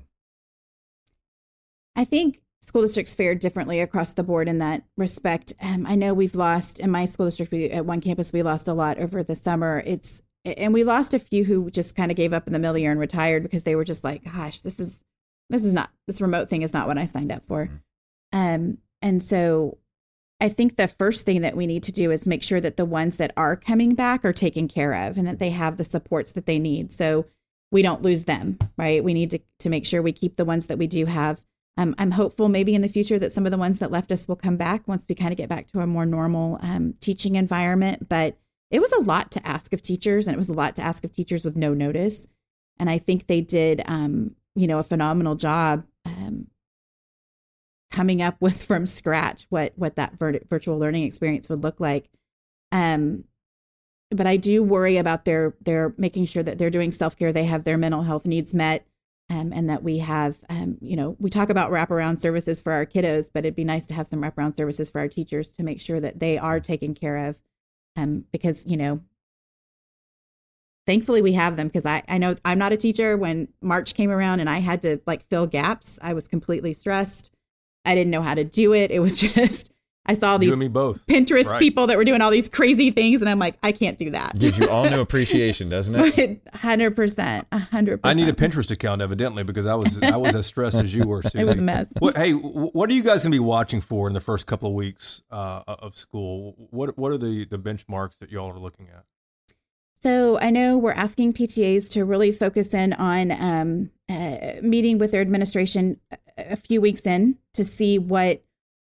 I think school districts fared differently across the board in that respect. I know we've lost, in my school district, at one campus, we lost a lot over the summer. And we lost a few who just kind of gave up in the middle of the year and retired because they were just like, gosh, this remote thing is not what I signed up for. And so I think the first thing that we need to do is make sure that the ones that are coming back are taken care of and that they have the supports that they need. So we don't lose them, right? We need to make sure we keep the ones that we do have. I'm hopeful maybe in the future that some of the ones that left us will come back once we kind of get back to a more normal teaching environment. But it was a lot to ask of teachers, and it was a lot to ask of teachers with no notice. And I think they did, a phenomenal job coming up with from scratch what that virtual learning experience would look like. But I do worry about their making sure that they're doing self-care, they have their mental health needs met, and that we have, we talk about wraparound services for our kiddos, but it'd be nice to have some wraparound services for our teachers to make sure that they are taken care of, because, thankfully we have them, because I know I'm not a teacher. When March came around and I had to fill gaps, I was completely stressed. I didn't know how to do it. It was just, I saw these Pinterest people that were doing all these crazy things, and I'm like, I can't do that. Gives you all new appreciation, doesn't it? 100%. I need a Pinterest account, evidently, because I was as stressed as you were, Susie. It was a mess. Hey, what are you guys going to be watching for in the first couple of weeks of school? What are the benchmarks that y'all are looking at? So I know we're asking PTAs to really focus in on meeting with their administration a few weeks in to see what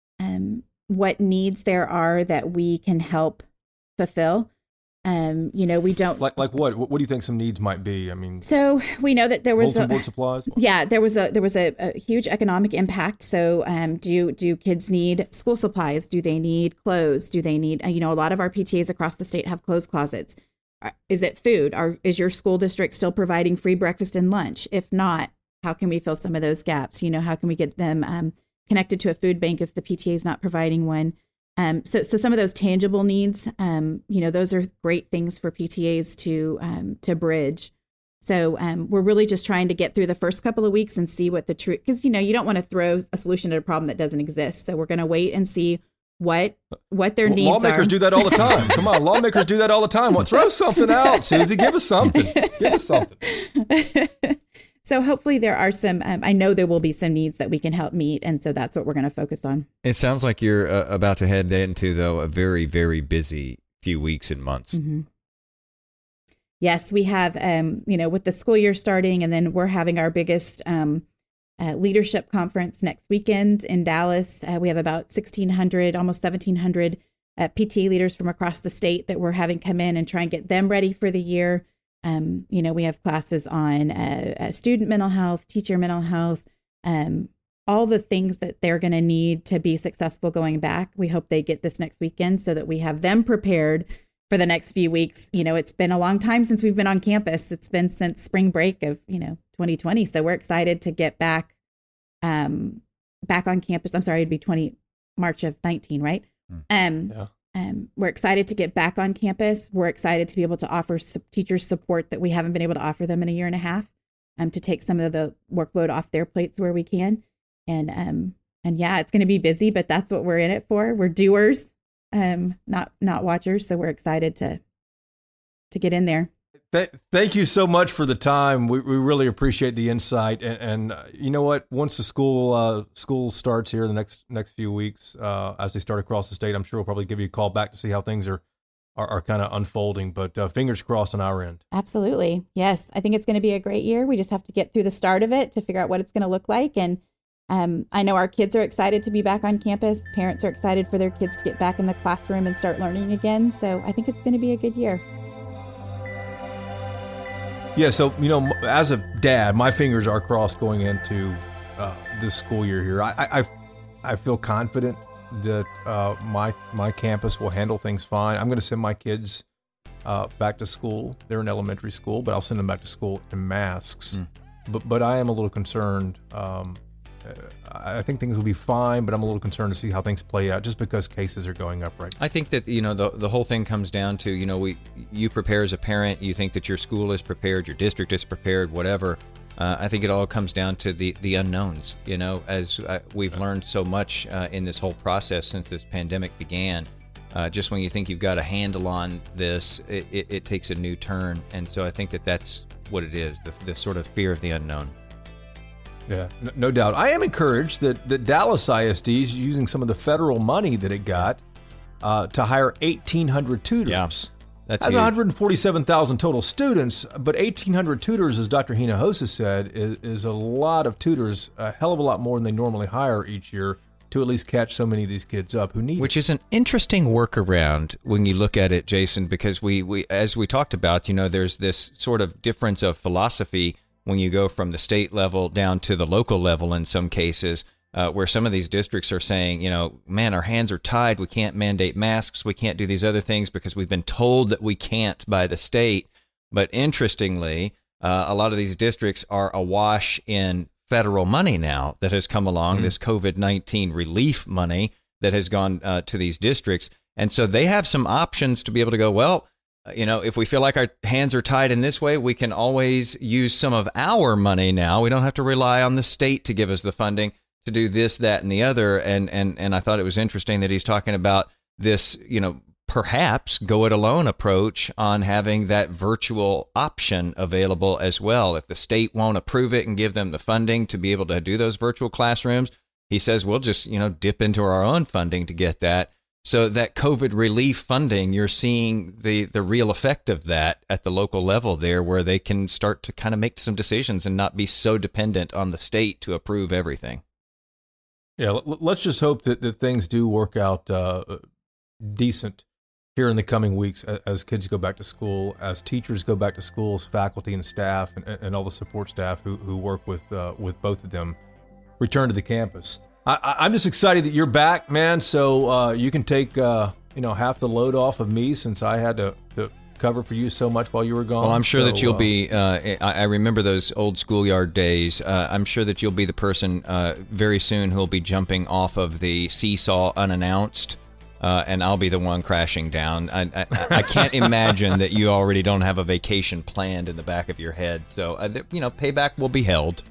needs there are that we can help fulfill. We don't like what? What do you think some needs might be? I mean, so we know that there was bulletin board supplies. Yeah, there was a huge economic impact. So do kids need school supplies? Do they need clothes? Do they need a lot of our PTAs across the state have clothes closets. Is it food? Is your school district still providing free breakfast and lunch? If not, how can we fill some of those gaps? How can we get them connected to a food bank if the PTA is not providing one? So some of those tangible needs, those are great things for PTAs to bridge. So we're really just trying to get through the first couple of weeks and see what the truth, because you don't want to throw a solution to a problem that doesn't exist. So we're going to wait and see what their needs are. Lawmakers do that all the time. Come on, lawmakers do that all the time. Well, throw something out, Susie. Give us something. Give us something. So hopefully there are some, I know there will be some needs that we can help meet. And so that's what we're going to focus on. It sounds like you're about to head into, though, a very, very busy few weeks and months. Mm-hmm. Yes, we have, with the school year starting, and then we're having our biggest leadership conference next weekend in Dallas. We have about 1,600, almost 1,700 PTA leaders from across the state that we're having come in and try and get them ready for the year. We have classes on student mental health, teacher mental health, all the things that they're going to need to be successful going back. We hope they get this next weekend so that we have them prepared for the next few weeks. It's been a long time since we've been on campus. It's been since spring break of, 2020. So we're excited to get back on campus. I'm sorry, it'd be March of 19, right? Yeah. We're excited to get back on campus. We're excited to be able to offer teachers support that we haven't been able to offer them in a year and a half, to take some of the workload off their plates where we can. And yeah, it's going to be busy, but that's what we're in it for. We're doers, not watchers. So we're excited to get in there. Thank you so much for the time. We really appreciate the insight. And you know what? Once the school starts here the next few weeks, as they start across the state, I'm sure we'll probably give you a call back to see how things are kind of unfolding. But fingers crossed on our end. Absolutely. Yes. I think it's going to be a great year. We just have to get through the start of it to figure out what it's going to look like. And I know our kids are excited to be back on campus. Parents are excited for their kids to get back in the classroom and start learning again. So I think it's going to be a good year. Yeah, so, as a dad, my fingers are crossed going into this school year here. I feel confident that my campus will handle things fine. I'm going to send my kids back to school. They're in elementary school, but I'll send them back to school in masks. But I am a little concerned. I think things will be fine, but I'm a little concerned to see how things play out just because cases are going up right now. I think that, the whole thing comes down to, you prepare as a parent, you think that your school is prepared, your district is prepared, whatever. I think it all comes down to the unknowns, as we've learned so much in this whole process since this pandemic began. Just when you think you've got a handle on this, it takes a new turn. And so I think that that's what it is, the sort of fear of the unknown. Yeah, no doubt. I am encouraged that Dallas ISD is using some of the federal money that it got to hire 1,800 tutors. Yeah, that's 147,000 total students, but 1,800 tutors, as Dr. Hinojosa said, is a lot of tutors, a hell of a lot more than they normally hire each year. to at least catch so many of these kids up who need Which it. is an interesting workaround when you look at it, Jason, because we as we talked about, there's this sort of difference of philosophy when you go from the state level down to the local level in some cases, where some of these districts are saying, man, our hands are tied. We can't mandate masks. We can't do these other things because we've been told that we can't by the state. But interestingly, a lot of these districts are awash in federal money now that has come along, this COVID-19 relief money that has gone to these districts. And so they have some options to be able to go, well, if we feel like our hands are tied in this way, we can always use some of our money now. We don't have to rely on the state to give us the funding to do this, that, and the other. And I thought it was interesting that he's talking about this, perhaps go it alone approach on having that virtual option available as well. If the state won't approve it and give them the funding to be able to do those virtual classrooms, he says, we'll just, dip into our own funding to get that. So that COVID relief funding, you're seeing the real effect of that at the local level there, where they can start to kind of make some decisions and not be so dependent on the state to approve everything. Yeah, let's just hope that things do work out decent here in the coming weeks as kids go back to school, as teachers go back to school, as faculty and staff and all the support staff who work with both of them return to the campus. I'm just excited that you're back, man, so you can take half the load off of me since I had to cover for you so much while you were gone. Well, I'm sure that you'll be, I remember those old schoolyard days. I'm sure that you'll be the person very soon who'll be jumping off of the seesaw unannounced. And I'll be the one crashing down. I can't imagine that you already don't have a vacation planned in the back of your head. So, payback will be held.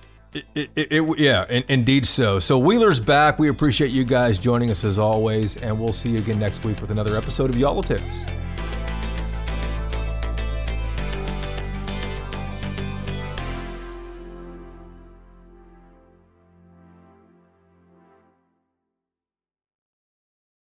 Indeed so. So Wheeler's back. We appreciate you guys joining us as always, and we'll see you again next week with another episode of Y'all-itics.